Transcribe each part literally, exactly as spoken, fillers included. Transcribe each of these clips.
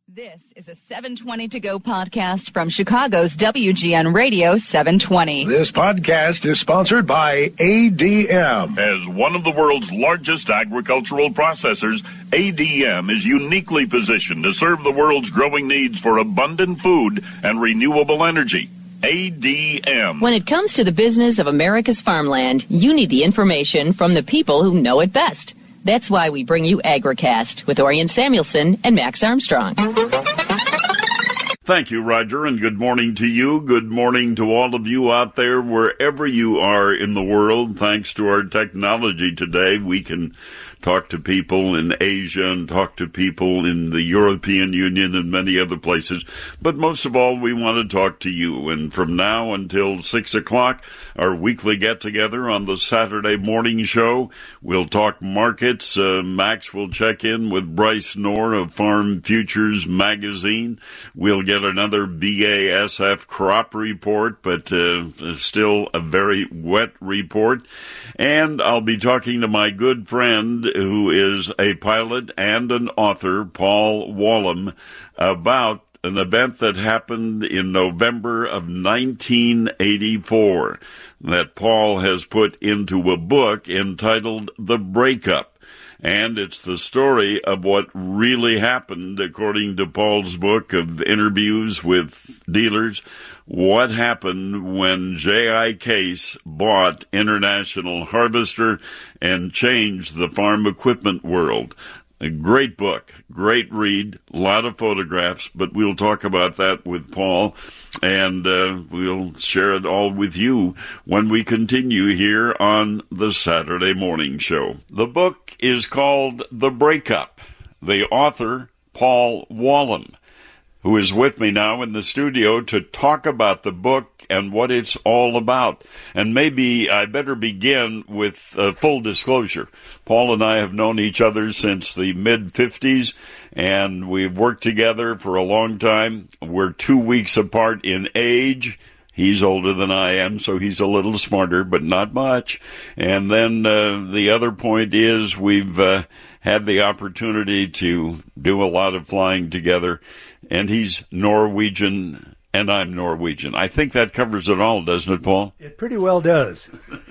This is a seven twenty to go podcast from Chicago's W G N Radio seven twenty. This podcast is sponsored by A D M. As one of the world's largest agricultural processors, A D M is uniquely positioned to serve the world's growing needs for abundant food and renewable energy. A D M. When it comes to the business of America's farmland, you need the information from the people who know it best. That's why we bring you AgriCast with Orion Samuelson and Max Armstrong. Thank you, Roger, and good morning to you. Good morning to all of you out there, wherever you are in the world. Thanks to our technology today, we can talk to people in Asia and talk to people in the European Union and many other places. But most of all, we want to talk to you. And from now until six o'clock, our weekly get-together on the Saturday morning show, we'll talk markets. Uh, Max will check in with Bryce Knorr of Farm Futures Magazine. We'll get another B A S F crop report, but uh, still a very wet report. And I'll be talking to my good friend, who is a pilot and an author, Paul Wallem, about an event that happened in November of nineteen eighty-four that Paul has put into a book entitled The Breakup. And it's the story of what really happened, according to Paul's book of interviews with dealers. What happened when J I. Case bought International Harvester and changed the farm equipment world. A great book, great read, a lot of photographs, but we'll talk about that with Paul, and uh, we'll share it all with you when we continue here on the Saturday morning show. The book is called The Breakup. The author, Paul Wallem, who is with me now in the studio to talk about the book and what it's all about. And maybe I better begin with uh, full disclosure. Paul and I have known each other since the mid-fifties, and we've worked together for a long time. We're two weeks apart in age. He's older than I am, so he's a little smarter, but not much. And then uh, the other point is we've uh, had the opportunity to do a lot of flying together, and he's Norwegian and I'm Norwegian. I think that covers it all, doesn't it, Paul? It pretty well does.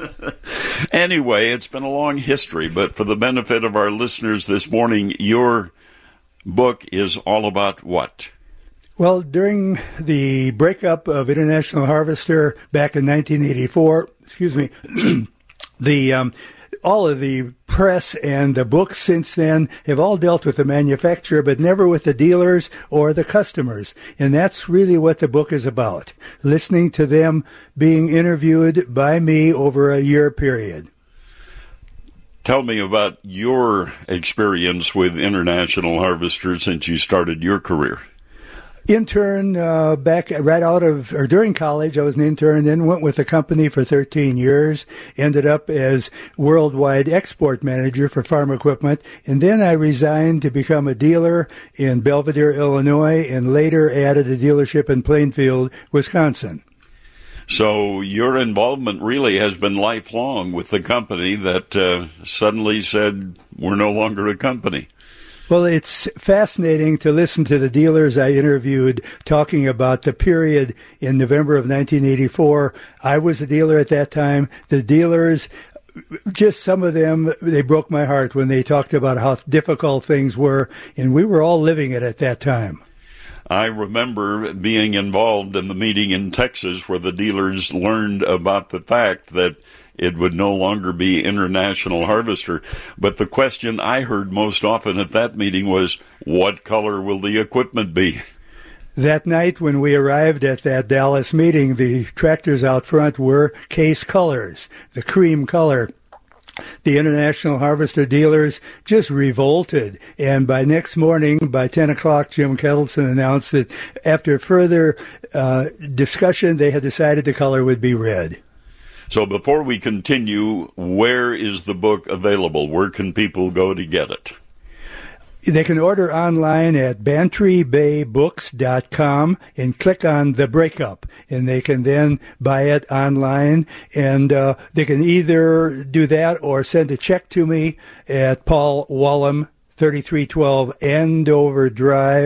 Anyway, it's been a long history, but for the benefit of our listeners this morning, your book is all about what? Well, during the breakup of International Harvester back in nineteen eighty-four, excuse me, the um, all of the press and the books since then have all dealt with the manufacturer, but never with the dealers or the customers. And that's really what the book is about, listening to them being interviewed by me over a year period. Tell me about your experience with International Harvester since you started your career. Intern uh, back right out of, or during college, I was an intern, then went with the company for thirteen years, ended up as worldwide export manager for farm equipment, and then I resigned to become a dealer in Belvidere, Illinois, and later added a dealership in Plainfield, Wisconsin. So your involvement really has been lifelong with the company that uh, suddenly said, we're no longer a company. Well, it's fascinating to listen to the dealers I interviewed talking about the period in November of nineteen eighty-four. I was a dealer at that time. The dealers, just some of them, they broke my heart when they talked about how difficult things were, and we were all living it at that time. I remember being involved in the meeting in Texas where the dealers learned about the fact that it would no longer be International Harvester. But the question I heard most often at that meeting was, what color will the equipment be? That night when we arrived at that Dallas meeting, the tractors out front were Case colors, the cream color. The International Harvester dealers just revolted, and by next morning, by ten o'clock, Jim Kettleson announced that after further uh, discussion, they had decided the color would be red. So before we continue, where is the book available? Where can people go to get it? They can order online at bantry bay books dot com and click on The Breakup, and they can then buy it online. And uh, they can either do that or send a check to me at Paul Wallem, thirty-three twelve Andover Drive,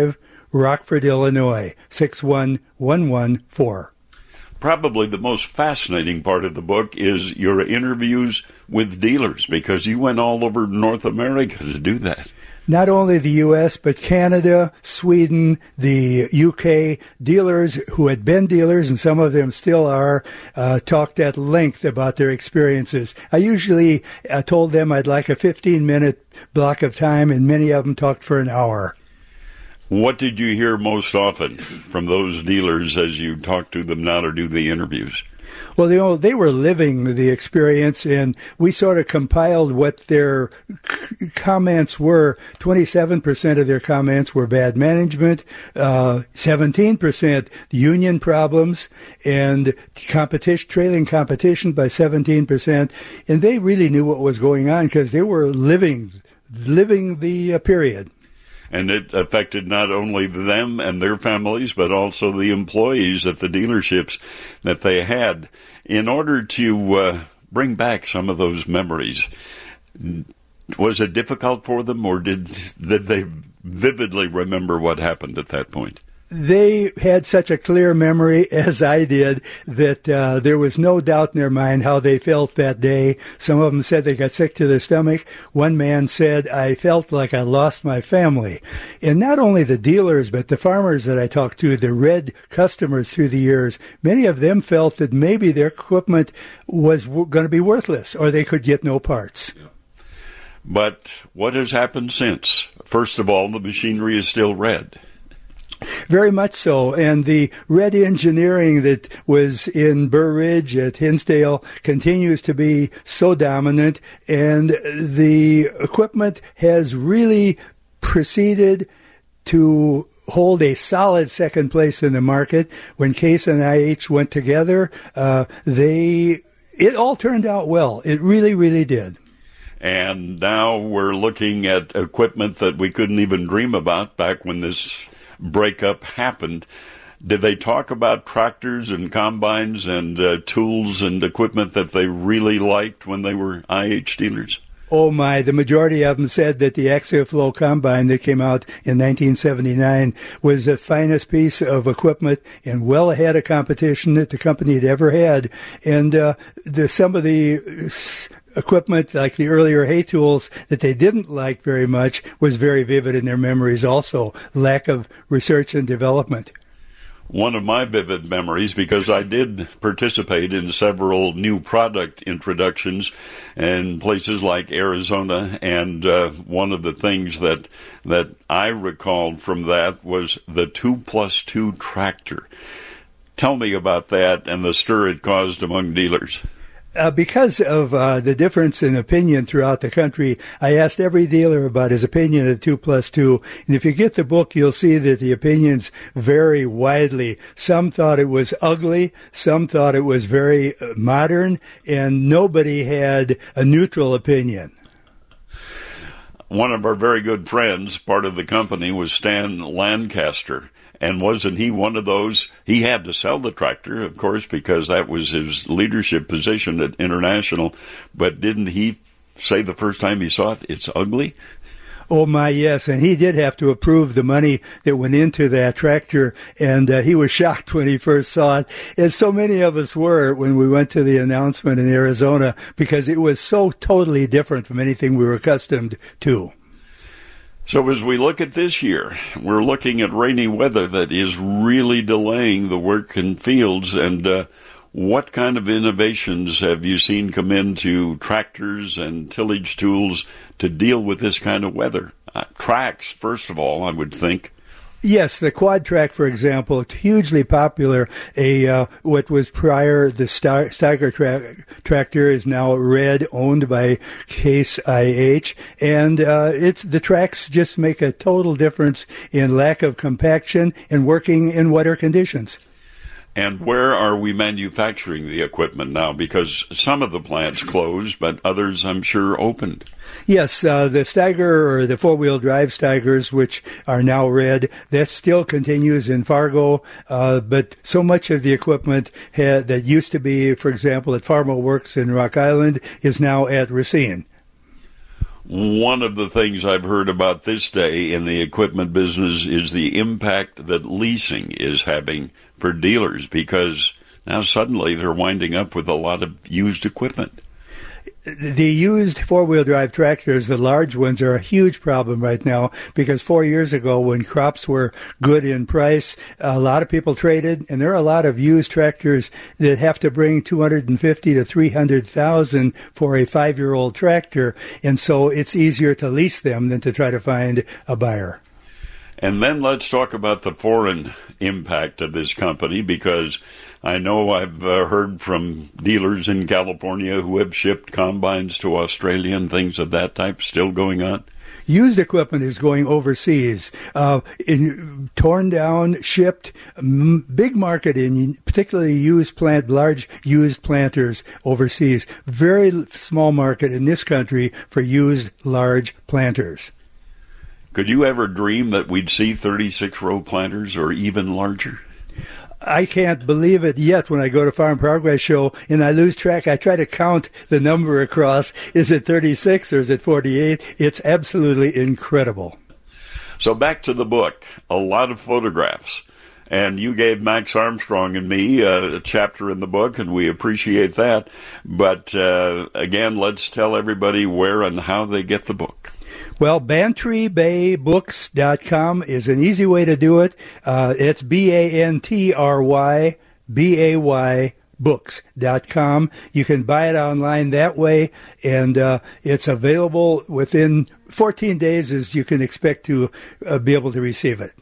Rockford, Illinois, six one one one four. Probably the most fascinating part of the book is your interviews with dealers, because you went all over North America to do that. Not only the U S, but Canada, Sweden, the U K, dealers who had been dealers, and some of them still are, uh, talked at length about their experiences. I usually uh, told them I'd like a fifteen-minute block of time, and many of them talked for an hour. What did you hear most often from those dealers as you talked to them now to do the interviews? Well, you know, they were living the experience, and we sort of compiled what their c- comments were. twenty-seven percent of their comments were bad management, uh, seventeen percent union problems, and competition, trailing competition by seventeen percent. And they really knew what was going on because they were living, living the uh, period. And it affected not only them and their families, but also the employees at the dealerships that they had. In order to uh, bring back some of those memories, was it difficult for them, or did, did they vividly remember what happened at that point? They had such a clear memory, as I did, that uh, there was no doubt in their mind how they felt that day. Some of them said they got sick to their stomach. One man said, I felt like I lost my family. And not only the dealers, but the farmers that I talked to, the red customers through the years, many of them felt that maybe their equipment was w- going to be worthless, or they could get no parts. Yeah. But what has happened since? First of all, the machinery is still red. Very much so, and the red engineering that was in Burr Ridge at Hinsdale continues to be so dominant, and the equipment has really proceeded to hold a solid second place in the market. When Case and I H went together, uh, they it all turned out well. It really, really did. And now we're looking at equipment that we couldn't even dream about back when this breakup happened. Did they talk about tractors and combines and uh, tools and equipment that they really liked when they were I H dealers? Oh my, the majority of them said that the Axioflow combine that came out in nineteen seventy-nine was the finest piece of equipment and well ahead of competition that the company had ever had. And uh, the, some of the equipment, like the earlier hay tools that they didn't like very much, was very vivid in their memories also. Lack of research and development. One of my vivid memories, because I did participate in several new product introductions in places like Arizona, and uh, one of the things that that I recalled from that was the two plus two tractor. Tell me about that and the stir it caused among dealers. Uh, because of uh, the difference in opinion throughout the country, I asked every dealer about his opinion of two plus two. And if you get the book, you'll see that the opinions vary widely. Some thought it was ugly. Some thought it was very modern. And nobody had a neutral opinion. One of our very good friends, part of the company, was Stan Lancaster. And wasn't he one of those? He had to sell the tractor, of course, because that was his leadership position at International. But didn't he say the first time he saw it, it's ugly? Oh, my, yes. And he did have to approve the money that went into that tractor. And uh, he was shocked when he first saw it, as so many of us were when we went to the announcement in Arizona, because it was so totally different from anything we were accustomed to. So as we look at this year, we're looking at rainy weather that is really delaying the work in fields. And uh, what kind of innovations have you seen come into tractors and tillage tools to deal with this kind of weather? Uh, tracks, first of all, I would think. Yes, the quad track, for example, hugely popular. A uh, what was prior the Star- Steiger tra- tractor is now red, owned by Case I H, and uh, it's the tracks just make a total difference in lack of compaction and working in wetter conditions. And where are we manufacturing the equipment now? Because some of the plants closed, but others, I'm sure, opened. Yes, uh, the Steiger, or the four-wheel drive Steigers, which are now red, that still continues in Fargo, uh, but so much of the equipment had, that used to be, for example, at Farmo Works in Rock Island, is now at Racine. One of the things I've heard about this day in the equipment business is the impact that leasing is having for dealers, because now suddenly they're winding up with a lot of used equipment. The used four-wheel drive tractors, the large ones, are a huge problem right now, because four years ago when crops were good in price, a lot of people traded, and there are a lot of used tractors that have to bring two hundred fifty thousand to three hundred thousand for a five-year-old tractor, and so it's easier to lease them than to try to find a buyer. And then let's talk about the foreign impact of this company, because I know I've uh, heard from dealers in California who have shipped combines to Australia and things of that type still going on. Used equipment is going overseas, uh, in, torn down, shipped. M- big market in particularly used plant, large used planters overseas. Very small market in this country for used large planters. Could you ever dream that we'd see thirty-six row planters or even larger? I can't believe it yet when I go to Farm Progress Show and I lose track. I try to count the number across. Is it thirty-six or is it forty-eight? It's absolutely incredible. So back to the book. A lot of photographs. And you gave Max Armstrong and me uh, a chapter in the book, and we appreciate that. But uh, again, let's tell everybody where and how they get the book. Well, Bantry Bay Books dot com is an easy way to do it. Uh, it's B A N T R Y B A Y Books dot com. You can buy it online that way, and uh, it's available within fourteen days, as you can expect to uh, be able to receive it.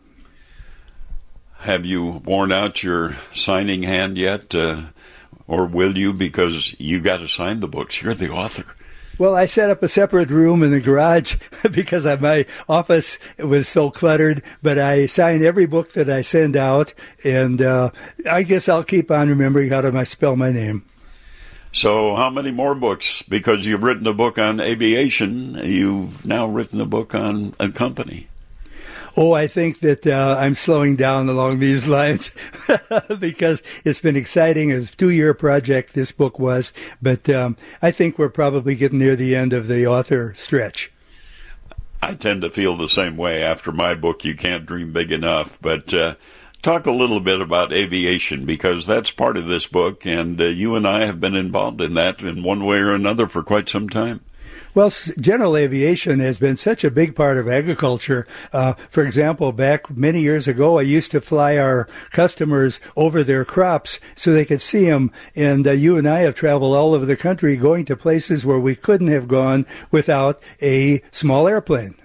Have you worn out your signing hand yet, uh, or will you? Because you got to sign the books. You're the author. Well, I set up a separate room in the garage because my office was so cluttered, but I sign every book that I send out, and uh, I guess I'll keep on remembering how to spell my name. So how many more books? Because you've written a book on aviation, you've now written a book on a company. Oh, I think that uh, I'm slowing down along these lines because it's been exciting. It's a two-year project, this book was, but um, I think we're probably getting near the end of the author stretch. I tend to feel the same way after my book, You Can't Dream Big Enough, but uh, talk a little bit about aviation, because that's part of this book, and uh, you and I have been involved in that in one way or another for quite some time. Well, general aviation has been such a big part of agriculture. Uh, for example, back many years ago, I used to fly our customers over their crops so they could see them. And uh, you and I have traveled all over the country going to places where we couldn't have gone without a small airplane.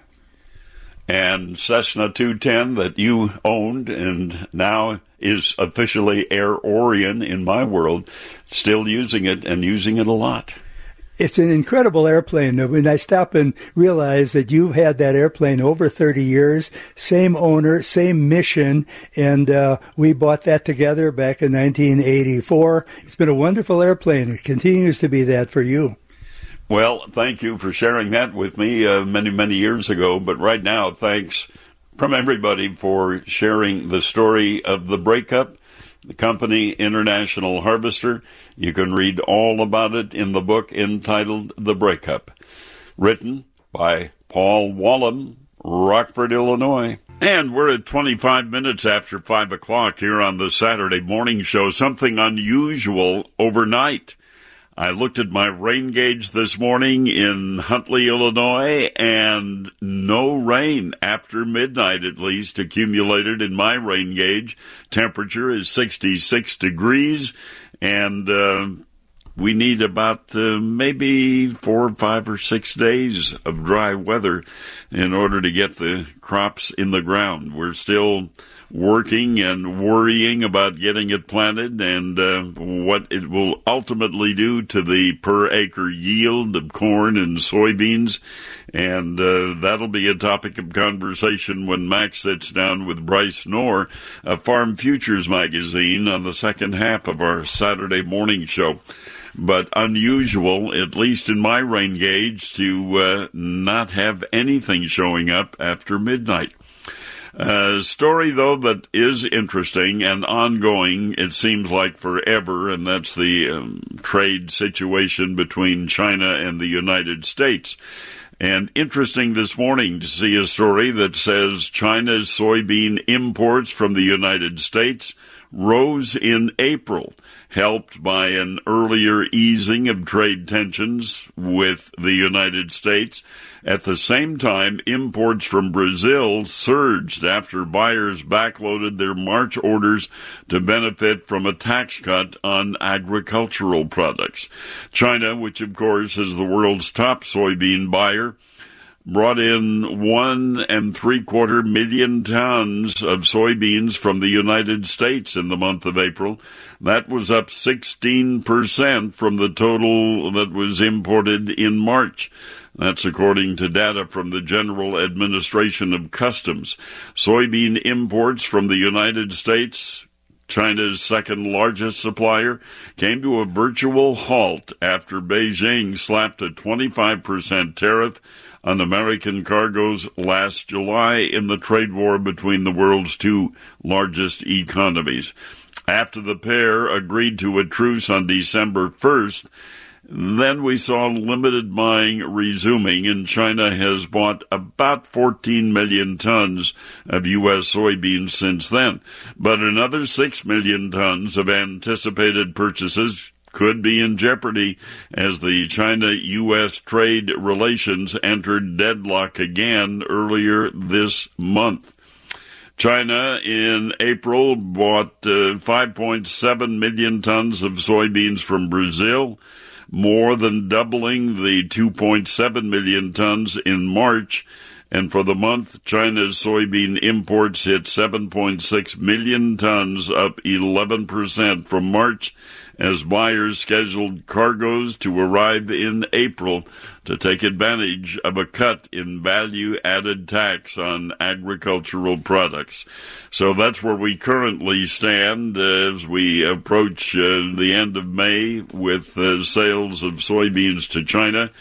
And Cessna two ten that you owned and now is officially Air Orion in my world, still using it and using it a lot. It's an incredible airplane. When I stop and realize that you've had that airplane over thirty years, same owner, same mission, and uh, we bought that together back in nineteen eighty-four. It's been a wonderful airplane. It continues to be that for you. Well, thank you for sharing that with me uh, many, many years ago. But right now, thanks from everybody for sharing the story of the breakup. The company, International Harvester. You can read all about it in the book entitled The Breakup, written by Paul Wallem, Rockford, Illinois. And we're at twenty-five minutes after five o'clock here on the Saturday morning show. Something unusual overnight. I looked at my rain gauge this morning in Huntley, Illinois, and no rain after midnight, at least, accumulated in my rain gauge. Temperature is sixty-six degrees, and uh, we need about uh, maybe four, five, or six days of dry weather in order to get the crops in the ground. We're still working and worrying about getting it planted and uh, what it will ultimately do to the per acre yield of corn and soybeans. And uh, that'll be a topic of conversation when Max sits down with Bryce Knorr of Farm Futures magazine on the second half of our Saturday morning show. But unusual, at least in my rain gauge, to uh, not have anything showing up after midnight. A uh, story, though, that is interesting and ongoing, it seems like forever, and that's the um, trade situation between China and the United States. And interesting this morning to see a story that says China's soybean imports from the United States rose in April, helped by an earlier easing of trade tensions with the United States. At the same time, imports from Brazil surged after buyers backloaded their March orders to benefit from a tax cut on agricultural products. China, which of course is the world's top soybean buyer, brought in one and three quarter million tons of soybeans from the United States in the month of April. That was up sixteen percent from the total that was imported in March. That's according to data from the General Administration of Customs. Soybean imports from the United States, China's second largest supplier, came to a virtual halt after Beijing slapped a twenty-five percent tariff on American cargoes last July in the trade war between the world's two largest economies. After the pair agreed to a truce on December first, then we saw limited buying resuming, and China has bought about fourteen million tons of U S soybeans since then. But another six million tons of anticipated purchases could be in jeopardy as the China-U S trade relations entered deadlock again earlier this month. China in April bought uh, five point seven million tons of soybeans from Brazil, more than doubling the two point seven million tons in March. And for the month, China's soybean imports hit seven point six million tons, up eleven percent from March, as buyers scheduled cargoes to arrive in April to take advantage of a cut in value-added tax on agricultural products. So that's where we currently stand as we approach uh, the end of May with uh, sales of soybeans to China.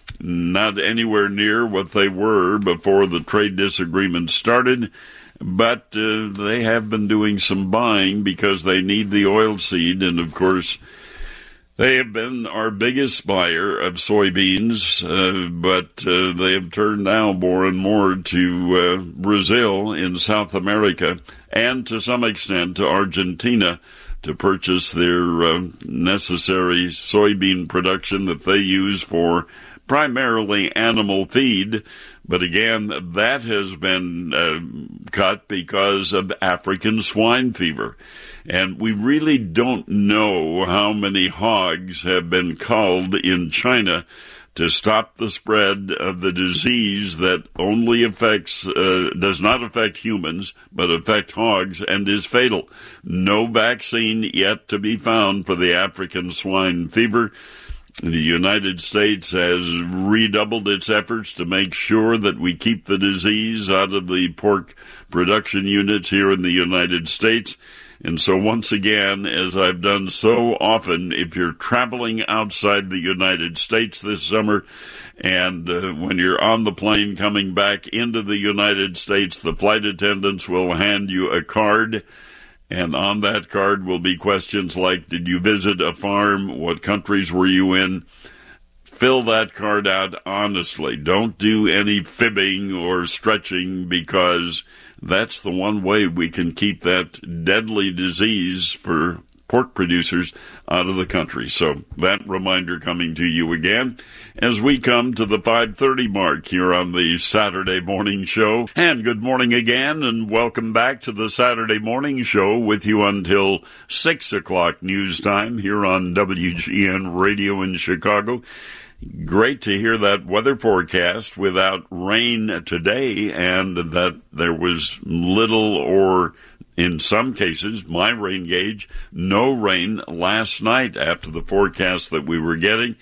Not anywhere near what they were before the trade disagreement started, but uh, they have been doing some buying because they need the oilseed, and of course they have been our biggest buyer of soybeans, uh, but uh, they have turned now more and more to uh, Brazil in South America and to some extent to Argentina to purchase their uh, necessary soybean production that they use for primarily animal feed. But again, that has been uh, cut because of African swine fever. And we really don't know how many hogs have been culled in China to stop the spread of the disease that only affects, uh, does not affect humans, but affect hogs and is fatal. No vaccine yet to be found for the African swine fever. The United States has redoubled its efforts to make sure that we keep the disease out of the pork production units here in the United States. And so once again, as I've done so often, if you're traveling outside the United States this summer, and uh, when you're on the plane coming back into the United States, the flight attendants will hand you a card. And on that card will be questions like, did you visit a farm? What countries were you in? Fill that card out honestly. Don't do any fibbing or stretching, because that's the one way we can keep that deadly disease for pork producers out of the country. So that reminder coming to you again as we come to the five thirty mark here on the Saturday Morning Show. And good morning again, and welcome back to the Saturday Morning Show with you until six o'clock news time here on W G N Radio in Chicago. Great to hear that weather forecast without rain today, and that there was little or, in some cases, my rain gauge, no rain last night after the forecast that we were getting.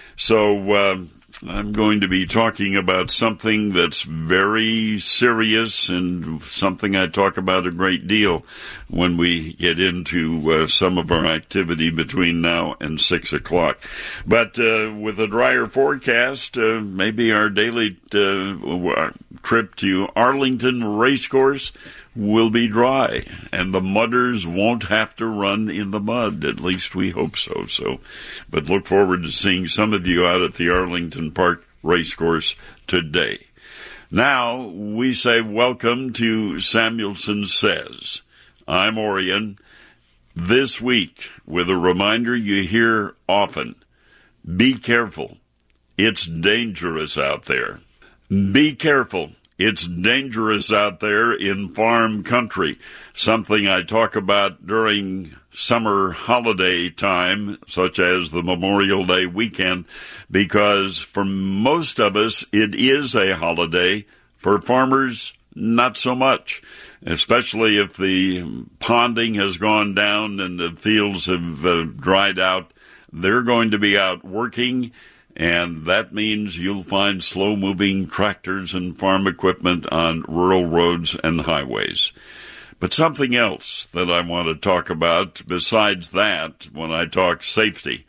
So uh, I'm going to be talking about something that's very serious and something I talk about a great deal when we get into uh, some of our activity between now and six o'clock. But uh, with a drier forecast, uh, maybe our daily uh, trip to Arlington Racecourse will be dry, and the mudders won't have to run in the mud. At least we hope so. So, but look forward to seeing some of you out at the Arlington Park Racecourse today. Now, we say welcome to Samuelson Says. I'm Orion. This week, with a reminder you hear often, be careful. It's dangerous out there. Be careful. It's dangerous out there in farm country, something I talk about during summer holiday time, such as the Memorial Day weekend, because for most of us, it is a holiday. For farmers, not so much, especially if the ponding has gone down and the fields have uh, dried out. They're going to be out working, and that means you'll find slow-moving tractors and farm equipment on rural roads and highways. But something else that I want to talk about besides that when I talk safety.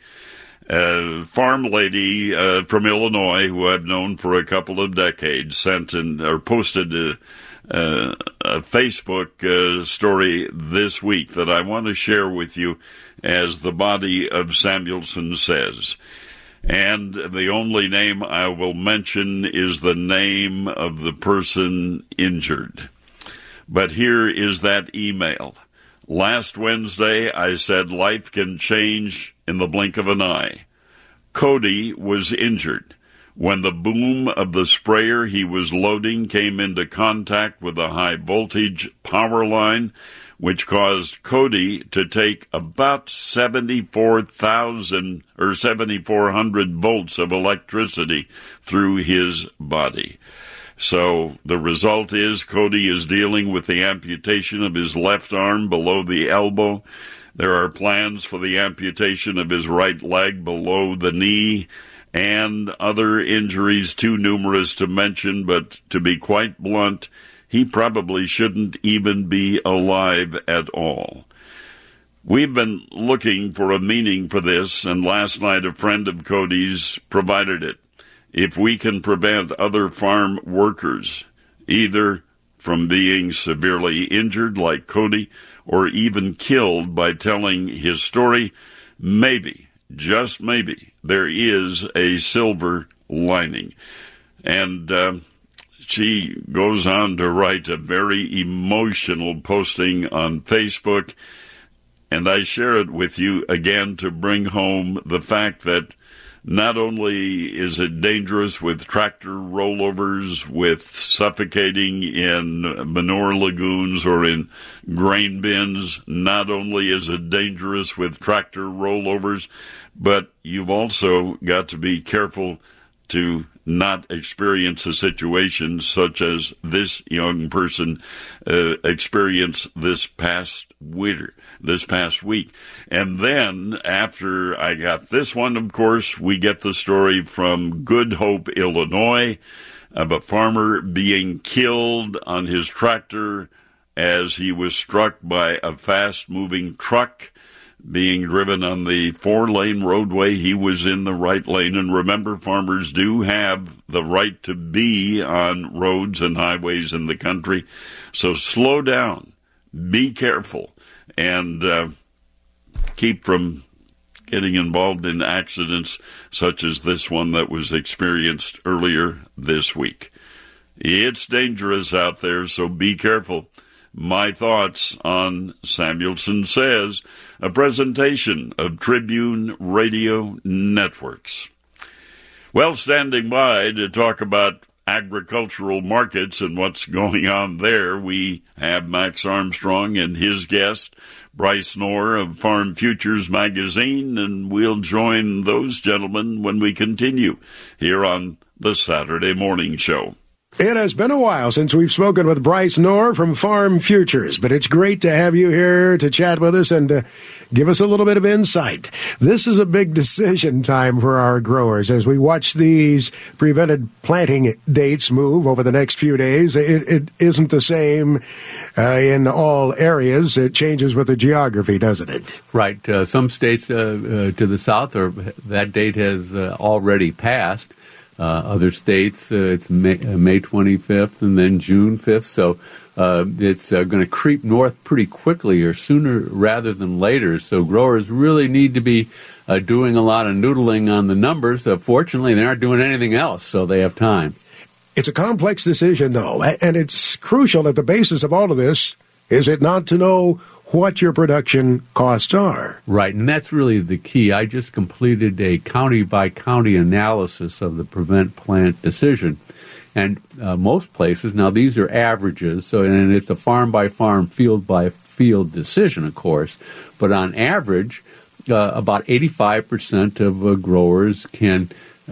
A farm lady uh, from Illinois who I've known for a couple of decades sent in, or posted a, a, a Facebook uh, story this week that I want to share with you as the body of Samuelson Says. And the only name I will mention is the name of the person injured. But here is that email. Last Wednesday, I said life can change in the blink of an eye. Cody was injured when the boom of the sprayer he was loading came into contact with a high-voltage power line, which caused Cody to take about seventy-four thousand or seventy-four hundred volts of electricity through his body. So the result is Cody is dealing with the amputation of his left arm below the elbow. There are plans for the amputation of his right leg below the knee and other injuries too numerous to mention, but to be quite blunt, he probably shouldn't even be alive at all. We've been looking for a meaning for this, and last night a friend of Cody's provided it. If we can prevent other farm workers either from being severely injured like Cody or even killed by telling his story, maybe, just maybe, there is a silver lining. And uh, she goes on to write a very emotional posting on Facebook, and I share it with you again to bring home the fact that not only is it dangerous with tractor rollovers, with suffocating in manure lagoons or in grain bins, not only is it dangerous with tractor rollovers, but you've also got to be careful to not experience a situation such as this young person uh, experienced this past winter, this past week. And then after I got this one, of course, we get the story from Good Hope, Illinois, of a farmer being killed on his tractor as he was struck by a fast-moving truck being driven on the four-lane roadway. He was in the right lane. And remember, farmers do have the right to be on roads and highways in the country. So slow down, be careful, and uh, keep from getting involved in accidents such as this one that was experienced earlier this week. It's dangerous out there, so be careful. My thoughts on Samuelson Says, a presentation of Tribune Radio Networks. Well, standing by to talk about agricultural markets and what's going on there, we have Max Armstrong and his guest, Bryce Knorr of Farm Futures Magazine, and we'll join those gentlemen when we continue here on the Saturday Morning Show. It has been a while since we've spoken with Bryce Knorr from Farm Futures, but it's great to have you here to chat with us and to give us a little bit of insight. This is a big decision time for our growers as we watch these prevented planting dates move over the next few days. It, it isn't the same uh, in all areas. It changes with the geography, doesn't it? Right. Uh, some states uh, uh, to the south, or that date has uh, already passed. Uh, other states, uh, it's May, uh, May twenty-fifth and then June fifth. So uh, it's uh, going to creep north pretty quickly, or sooner rather than later. So growers really need to be uh, doing a lot of noodling on the numbers. Uh, fortunately, they aren't doing anything else, so they have time. It's a complex decision, though, and it's crucial at the basis of all of this, is it not, to know what your production costs are. Right, and that's really the key. I just completed a county-by-county analysis of the prevent plant decision. And uh, most places, now these are averages, so and it's a farm-by-farm, field-by-field decision, of course, but on average, uh, about eighty-five percent of uh, growers can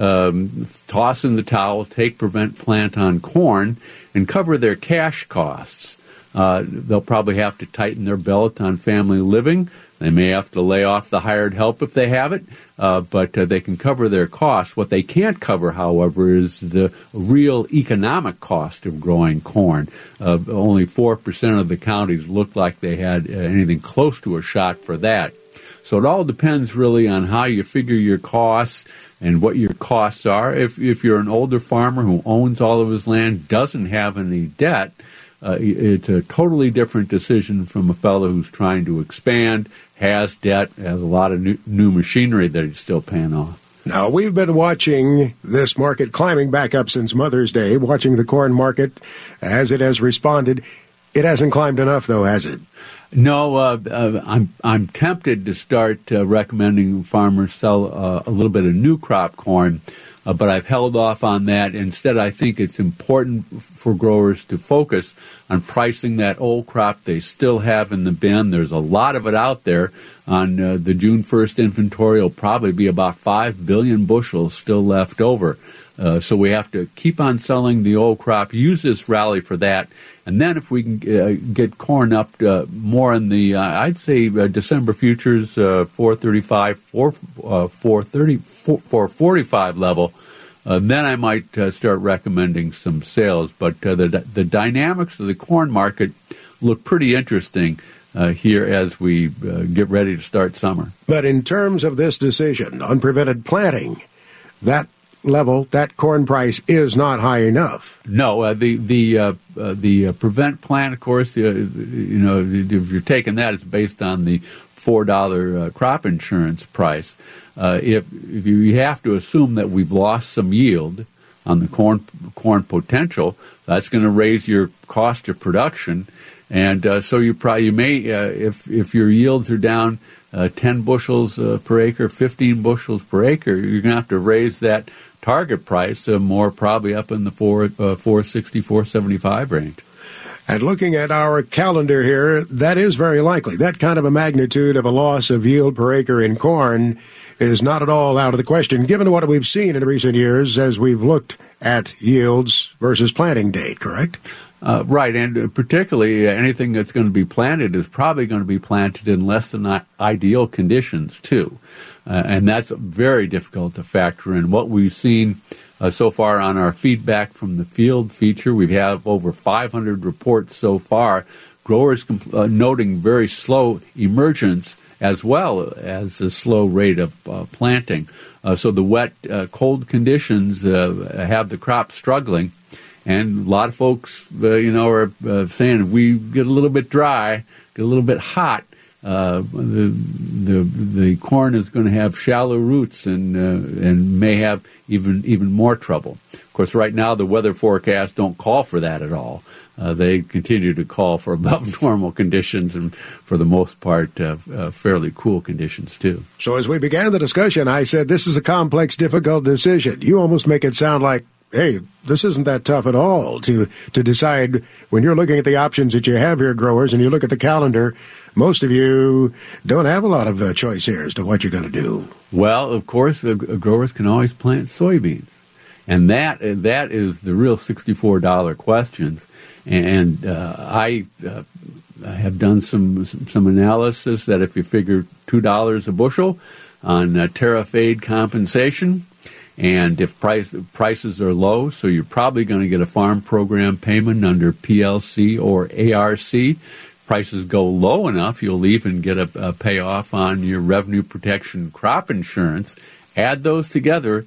um, toss in the towel, take prevent plant on corn, and cover their cash costs. Uh, they'll probably have to tighten their belt on family living. They may have to lay off the hired help if they have it, uh, but uh, they can cover their costs. What they can't cover, however, is the real economic cost of growing corn. Uh, only four percent of the counties looked like they had uh, anything close to a shot for that. So it all depends really on how you figure your costs and what your costs are. If, if you're an older farmer who owns all of his land, doesn't have any debt, Uh, it's a totally different decision from a fellow who's trying to expand, has debt, has a lot of new, new machinery that he's still paying off. Now, we've been watching this market climbing back up since Mother's Day, watching the corn market as it has responded. It hasn't climbed enough, though, has it? No, uh, uh, I'm I'm tempted to start uh, recommending farmers sell uh, a little bit of new crop corn, uh, but I've held off on that. Instead, I think it's important for growers to focus on pricing that old crop they still have in the bin. There's a lot of it out there. On uh, the June first inventory, will probably be about five billion bushels still left over. Uh, so we have to keep on selling the old crop, use this rally for that, and then if we can uh, get corn up uh, more in the, uh, I'd say uh, December futures, uh, four thirty-five, four, uh, four thirty, four forty-five level, uh, then I might uh, start recommending some sales. But uh, the the dynamics of the corn market look pretty interesting uh, here as we uh, get ready to start summer. But in terms of this decision on prevented planting, that level, that corn price is not high enough. No, uh, the the uh, uh, the uh, prevent plant, of course, uh, you know, if you're taking that, it's based on the four dollar uh, crop insurance price. Uh, if if you, you have to assume that we've lost some yield on the corn corn potential, that's going to raise your cost of production, and uh, so you probably you may uh, if if your yields are down uh, ten bushels uh, per acre, fifteen bushels per acre, you're going to have to raise that target price uh, more, probably up in the four uh, four sixty, four seventy-five range. And looking at our calendar here, that is very likely. That kind of a magnitude of a loss of yield per acre in corn is not at all out of the question, given what we've seen in recent years as we've looked at yields versus planting date, correct? Uh, right, and particularly uh, anything that's going to be planted is probably going to be planted in less than ideal conditions, too. Uh, and that's very difficult to factor in. What we've seen uh, so far on our feedback from the field feature, we have over five hundred reports so far, growers comp- uh, noting very slow emergence as well as a slow rate of uh, planting. Uh, so the wet, uh, cold conditions uh, have the crop struggling. And a lot of folks, uh, you know, are uh, saying if we get a little bit dry, get a little bit hot, uh, the the the corn is going to have shallow roots and uh, and may have even even more trouble. Of course, right now the weather forecasts don't call for that at all. Uh, they continue to call for above normal conditions and, for the most part, uh, uh, fairly cool conditions too. So as we began the discussion, I said this is a complex, difficult decision. You almost make it sound like, hey, this isn't that tough at all to, to decide when you're looking at the options that you have here, growers, and you look at the calendar. Most of you don't have a lot of uh, choice here as to what you're going to do. Well, of course, uh, growers can always plant soybeans. And that uh, that is the real sixty-four dollar questions. And uh, I uh, have done some, some some analysis that if you figure two dollars a bushel on uh, tariff aid compensation, and if price, prices are low, so you're probably going to get a farm program payment under P L C or A R C. Prices go low enough, you'll even get a, a payoff on your revenue protection crop insurance. Add those together,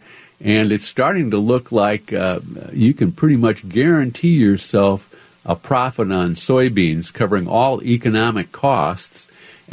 and it's starting to look like uh, you can pretty much guarantee yourself a profit on soybeans covering all economic costs.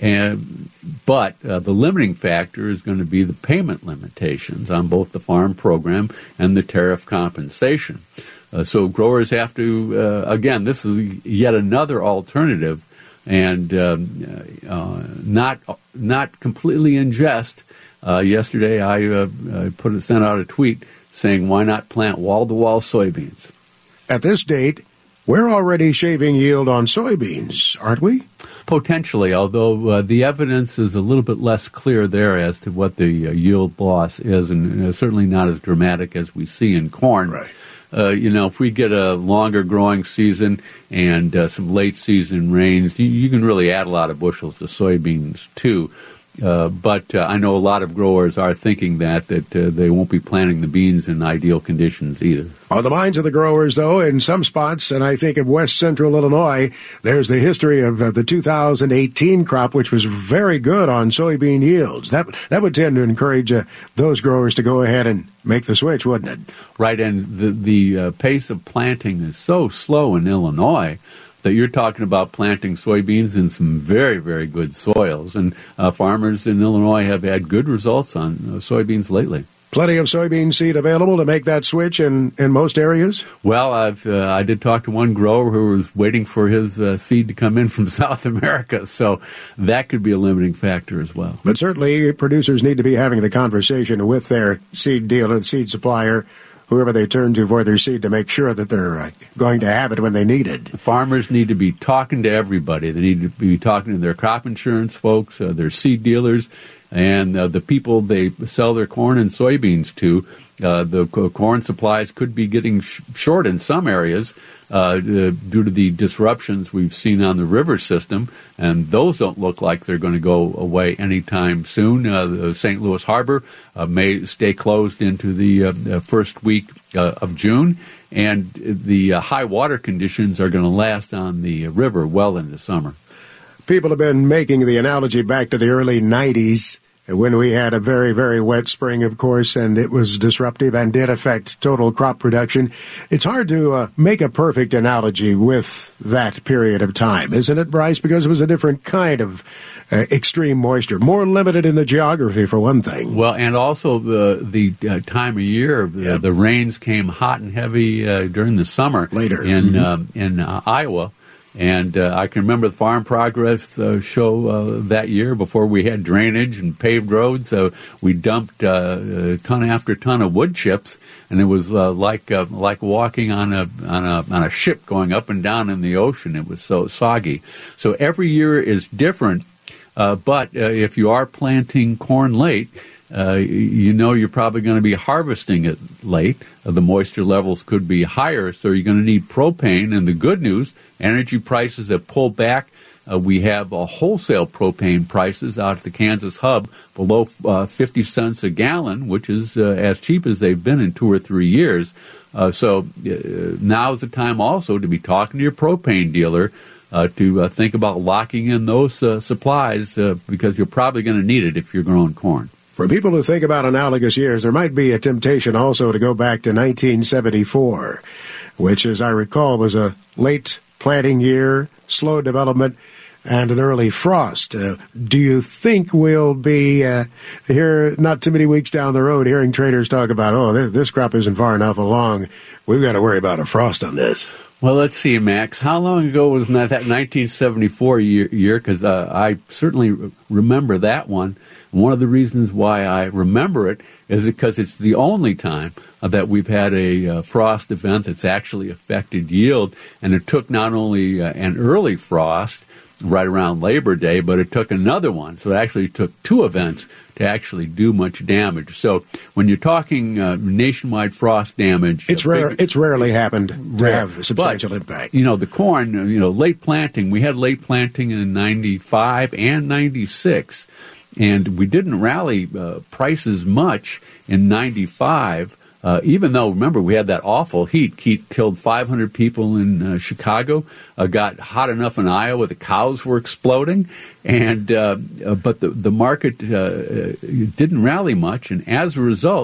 And, but uh, the limiting factor is going to be the payment limitations on both the farm program and the tariff compensation. Uh, so growers have to, uh, again, this is yet another alternative, and um, uh, not not completely in jest. Uh, yesterday, I, uh, I put sent out a tweet saying, "Why not plant wall-to-wall soybeans?" At this date, we're already shaving yield on soybeans, aren't we? Potentially, although uh, the evidence is a little bit less clear there as to what the uh, yield loss is, and uh, certainly not as dramatic as we see in corn. Right. Uh, you know, if we get a longer growing season and uh, some late season rains, you, you can really add a lot of bushels to soybeans too. Uh, but uh, I know a lot of growers are thinking that that uh, they won't be planting the beans in ideal conditions either. On the minds of the growers, though, in some spots, and I think of west central Illinois, there's the history of uh, the two thousand eighteen crop, which was very good on soybean yields. That that would tend to encourage uh, those growers to go ahead and make the switch, wouldn't it? Right, and the, the uh, pace of planting is so slow in Illinois that you're talking about planting soybeans in some very, very good soils. And uh, farmers in Illinois have had good results on uh, soybeans lately. Plenty of soybean seed available to make that switch in, in most areas? Well, I've uh, I did talk to one grower who was waiting for his uh, seed to come in from South America, so that could be a limiting factor as well. But certainly producers need to be having the conversation with their seed dealer, the seed supplier, whoever they turn to for their seed, to make sure that they're uh, going to have it when they need it. Farmers need to be talking to everybody. They need to be talking to their crop insurance folks, uh, their seed dealers, and uh, the people they sell their corn and soybeans to. Uh, the corn supplies could be getting sh- short in some areas uh, due to the disruptions we've seen on the river system, and those don't look like they're going to go away anytime soon. Uh, the Saint Louis Harbor uh, may stay closed into the uh, first week uh, of June, and the uh, high water conditions are going to last on the river well into summer. People have been making the analogy back to the early nineties, when we had a very, very wet spring, of course, and it was disruptive and did affect total crop production. It's hard to uh, make a perfect analogy with that period of time, isn't it, Bryce? Because it was a different kind of uh, extreme moisture, more limited in the geography, for one thing. Well, and also the the uh, time of year, the, yep. the rains came hot and heavy uh, during the summer later in mm-hmm. um, in uh, Iowa. And uh, I can remember the Farm Progress uh, show uh, that year before we had drainage and paved roads. Uh, we dumped uh, ton after ton of wood chips, and it was uh, like uh, like walking on a on a on a ship going up and down in the ocean. It was so soggy. So every year is different. Uh, but uh, if you are planting corn late, Uh, you know you're probably going to be harvesting it late. Uh, the moisture levels could be higher, so you're going to need propane. And the good news, energy prices have pulled back. Uh, we have uh, wholesale propane prices out at the Kansas hub below uh, fifty cents a gallon, which is uh, as cheap as they've been in two or three years. Uh, so uh, now is the time also to be talking to your propane dealer uh, to uh, think about locking in those uh, supplies uh, because you're probably going to need it if you're growing corn. For people who think about analogous years, there might be a temptation also to go back to nineteen seventy-four, which, as I recall, was a late planting year, slow development, and an early frost. Uh, do you think we'll be uh, here not too many weeks down the road hearing traders talk about, oh, this, this crop isn't far enough along, we've got to worry about a frost on this? Well, let's see, Max. How long ago was that nineteen seventy-four year? Because uh, I certainly remember that one. One of the reasons why I remember it is because it's the only time uh, that we've had a uh, frost event that's actually affected yield. And it took not only uh, an early frost right around Labor Day, but it took another one. So it actually took two events to actually do much damage. So when you're talking uh, nationwide frost damage, it's rare. Big, it's rarely happened to rare. have substantial but, impact. You know, the corn. You know, late planting. We had late planting in ninety-five and ninety-six, and we didn't rally uh, prices much in ninety-five. Uh, even though, remember, we had that awful heat. Heat killed five hundred people in uh, Chicago. Uh, got hot enough in Iowa, the cows were exploding. And uh, uh, but the, the market uh, didn't rally much. And as a result,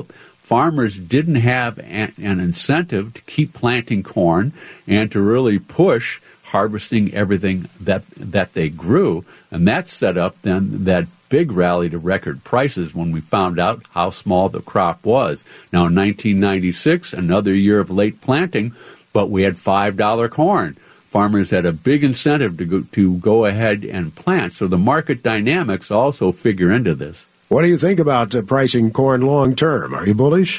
farmers didn't have an, an incentive to keep planting corn and to really push harvesting everything that that they grew. And that set up then that big rally to record prices when we found out how small the crop was. Now, in nineteen ninety-six, another year of late planting, but we had five dollar corn. Farmers had a big incentive to go, to go ahead and plant. So the market dynamics also figure into this. What do you think about uh, pricing corn long term? Are you bullish?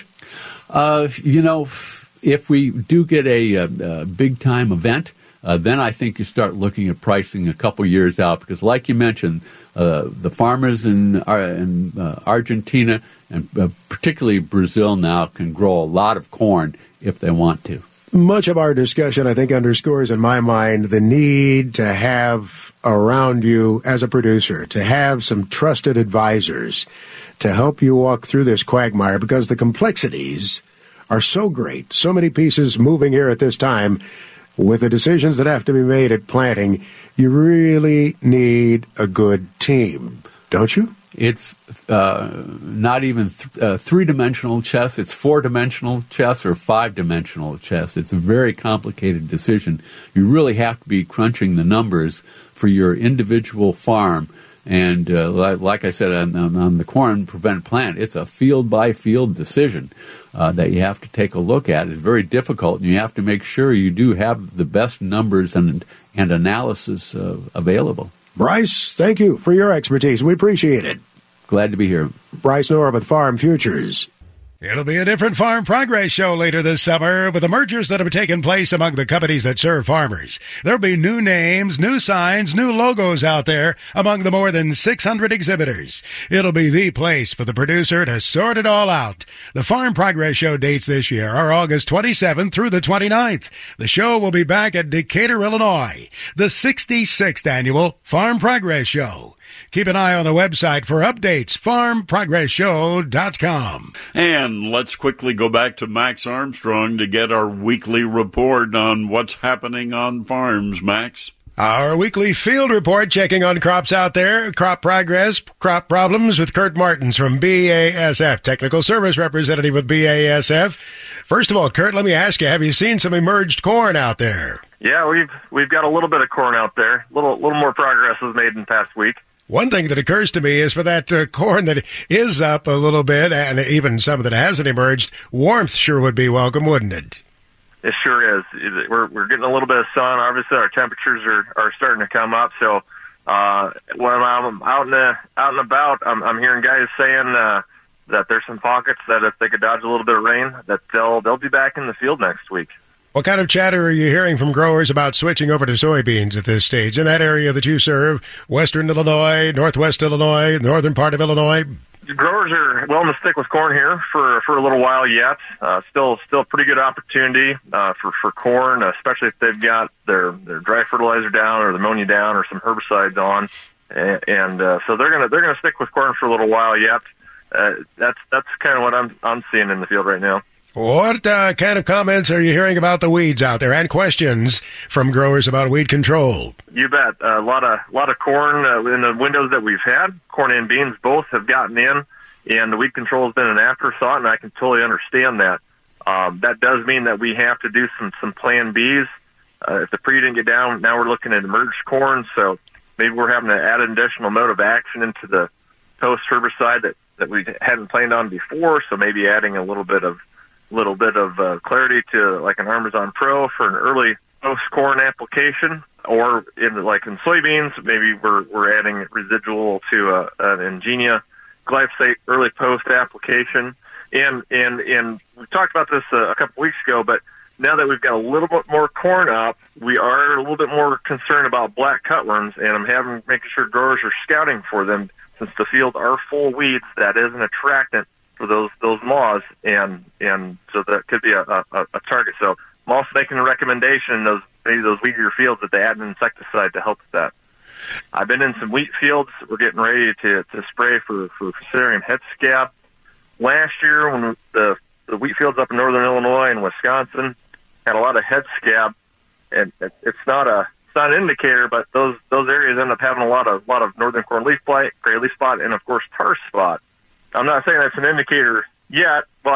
Uh, you know, if we do get a, a, a big-time event, uh, then I think you start looking at pricing a couple years out because, like you mentioned, uh, the farmers in, uh, in uh, Argentina and uh, particularly Brazil now can grow a lot of corn if they want to. Much of our discussion, I think, underscores in my mind the need to have around you as a producer, to have some trusted advisors to help you walk through this quagmire because the complexities are so great. So many pieces moving here at this time with the decisions that have to be made at planting. You really need a good team, don't you? It's uh, not even th- uh, three-dimensional chess. It's four-dimensional chess or five-dimensional chess. It's a very complicated decision. You really have to be crunching the numbers for your individual farm. And uh, like, like I said on, on the corn prevent plant, it's a field-by-field decision uh, that you have to take a look at. It's very difficult, and you have to make sure you do have the best numbers and, and analysis uh, available. Bryce, thank you for your expertise. We appreciate it. Glad to be here. Bryce Nora with Farm Futures. It'll be a different Farm Progress show later this summer with the mergers that have taken place among the companies that serve farmers. There'll be new names, new signs, new logos out there among the more than six hundred exhibitors. It'll be the place for the producer to sort it all out. The Farm Progress show dates this year are August twenty-seventh through the twenty-ninth. The show will be back at Decatur, Illinois. The sixty-sixth annual Farm Progress show. Keep an eye on the website for updates, farm progress show dot com. And let's quickly go back to Max Armstrong to get our weekly report on what's happening on farms. Max? Our weekly field report checking on crops out there, crop progress, crop problems with Kurt Martins from B A S F, Technical Service Representative with B A S F. First of all, Kurt, let me ask you, have you seen some emerged corn out there? Yeah, we've we've got a little bit of corn out there. A little, little more progress was made in the past week. One thing that occurs to me is for that uh, corn that is up a little bit, and even some that hasn't emerged, warmth sure would be welcome, wouldn't it? It sure is. We're we're getting a little bit of sun. Obviously, our temperatures are, are starting to come up. So uh, when I'm out and out and about, I'm, I'm hearing guys saying uh, that there's some pockets that if they could dodge a little bit of rain, that they'll they'll be back in the field next week. What kind of chatter are you hearing from growers about switching over to soybeans at this stage in that area that you serve, western Illinois, northwest Illinois, northern part of Illinois? Growers are willing to stick with corn here for for a little while yet. Uh, still, still pretty good opportunity uh, for for corn, especially if they've got their their dry fertilizer down or the ammonia down or some herbicides on, and, and uh, so they're gonna they're gonna stick with corn for a little while yet. Uh, that's that's kind of what I'm I'm seeing in the field right now. What uh, kind of comments are you hearing about the weeds out there, and questions from growers about weed control? You bet. A lot of lot of corn uh, in the windows that we've had. Corn and beans both have gotten in, and the weed control has been an afterthought, and I can totally understand that. Um, that does mean that we have to do some some plan Bs. Uh, if the pre didn't get down, now we're looking at emerged corn, so maybe we're having to add an additional mode of action into the post herbicide that, that we hadn't planned on before, so maybe adding a little bit of little bit of uh, clarity to like an Armazon Pro for an early post-corn application, or in like in soybeans, maybe we're we're adding residual to uh, an Ingenia glyphosate early post application. And and and we talked about this uh, a couple weeks ago, but now that we've got a little bit more corn up, we are a little bit more concerned about black cutworms, and I'm having making sure growers are scouting for them since the fields are full weeds. That is an attractant for those those moths, and and so that could be a, a, a target. So I'm also making a recommendation in those maybe those weedier fields that they add an insecticide to help with that. I've been in some wheat fields. We're getting ready to, to spray for, for Fusarium head scab. Last year, when the, the wheat fields up in northern Illinois and Wisconsin had a lot of head scab, and it, it's not a it's not an indicator, but those those areas end up having a lot of lot of northern corn leaf blight, gray leaf spot, and of course tar spot. I'm not saying that's an indicator yet, but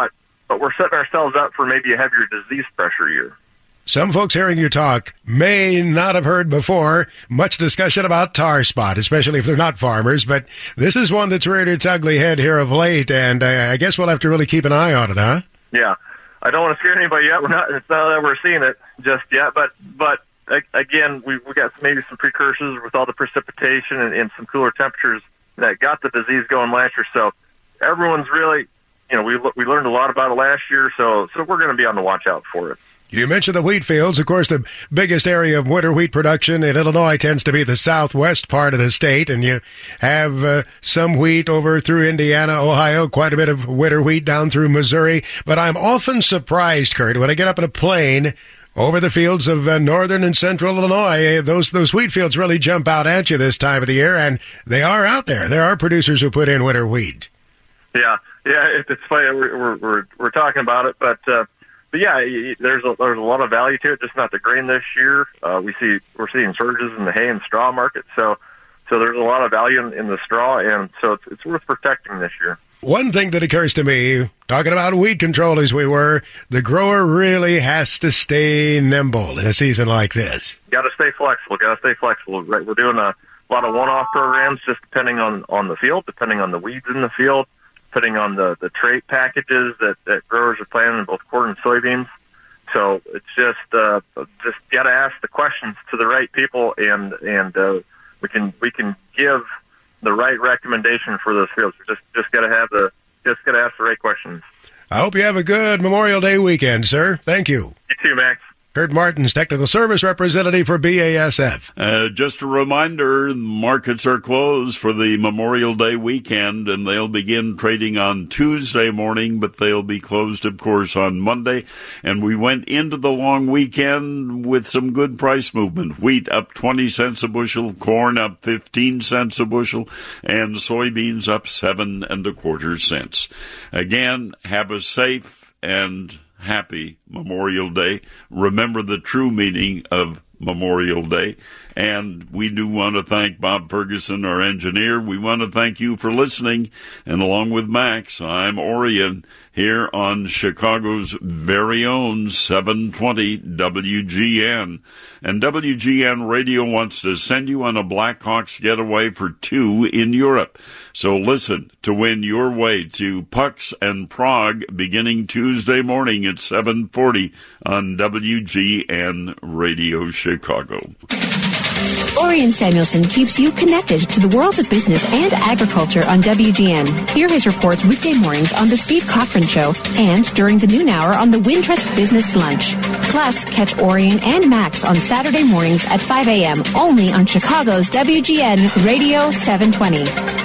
but we're setting ourselves up for maybe a heavier disease pressure year. Some folks hearing you talk may not have heard before much discussion about tar spot, especially if they're not farmers, but this is one that's reared its ugly head here of late, and uh, I guess we'll have to really keep an eye on it, huh? Yeah. I don't want to scare anybody yet. We're not, it's not that we're seeing it just yet, but, but again, we we got maybe some precursors with all the precipitation and, and some cooler temperatures that got the disease going last year. So everyone's really, you know, we we learned a lot about it last year, so so we're going to be on the watch out for it. You mentioned the wheat fields. Of course, the biggest area of winter wheat production in Illinois tends to be the southwest part of the state, and you have uh, some wheat over through Indiana, Ohio, quite a bit of winter wheat down through Missouri. But I'm often surprised, Kurt, when I get up in a plane over the fields of uh, northern and central Illinois, those those wheat fields really jump out at you this time of the year, and they are out there. There are producers who put in winter wheat. Yeah, yeah, it's funny. We're we're we're talking about it, but. Uh, But yeah, there's a, there's a lot of value to it. Just not the grain this year. Uh, we see we're seeing surges in the hay and straw market. So, so there's a lot of value in, in the straw, and so it's, it's worth protecting this year. One thing that occurs to me, talking about weed control as we were, the grower really has to stay nimble in a season like this. Got to stay flexible. Got to stay flexible. Right, we're doing a lot of one-off programs, just depending on on the field, depending on the weeds in the field. Putting on the, the trait packages that, that growers are planting in both corn and soybeans. So it's just uh, just got to ask the questions to the right people, and and uh, we can we can give the right recommendation for those fields. We just just got to have the just got to ask the right questions. I hope you have a good Memorial Day weekend, sir. Thank you. You too, Max. Kurt Martins, Technical Service Representative for B A S F. Uh, just a reminder, markets are closed for the Memorial Day weekend, and they'll begin trading on Tuesday morning, but they'll be closed, of course, on Monday. And we went into the long weekend with some good price movement. Wheat up twenty cents a bushel, corn up fifteen cents a bushel, and soybeans up seven and a quarter cents. Again, have a safe and happy Memorial Day. Remember the true meaning of Memorial Day. And we do want to thank Bob Ferguson, our engineer. We want to thank you for listening. And along with Max, I'm Orion here on Chicago's very own seven twenty W G N. And W G N Radio wants to send you on a Blackhawks getaway for two in Europe. So listen to win your way to Pucks and Prague beginning Tuesday morning at seven forty on W G N Radio Chicago. Orion Samuelson keeps you connected to the world of business and agriculture on W G N. Hear his reports weekday mornings on The Steve Cochran Show and during the noon hour on the Wintrust Business Lunch. Plus, catch Orion and Max on Saturday mornings at five a.m. only on Chicago's W G N Radio seven twenty.